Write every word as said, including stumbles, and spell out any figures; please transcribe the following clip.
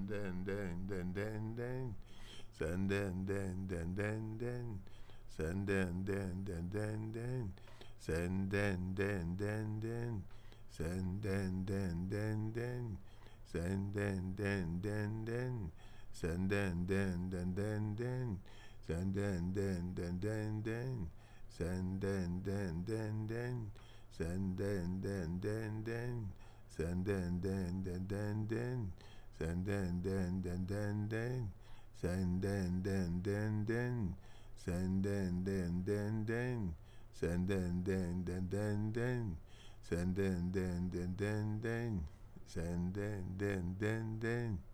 den den den den den. Sen den den den den den. Sen den den den den den. Sen den den den den. Sen den den den den. Sen den den den den. Sen den den den den den. Sen den den den den den. Sen den den den den. Sen den den den den. Sen den den den den den. Sen den den den den den. Sen den den den den. Sen den den den den. Sen den den den den den. Sen den den den den den. Sen den den den den.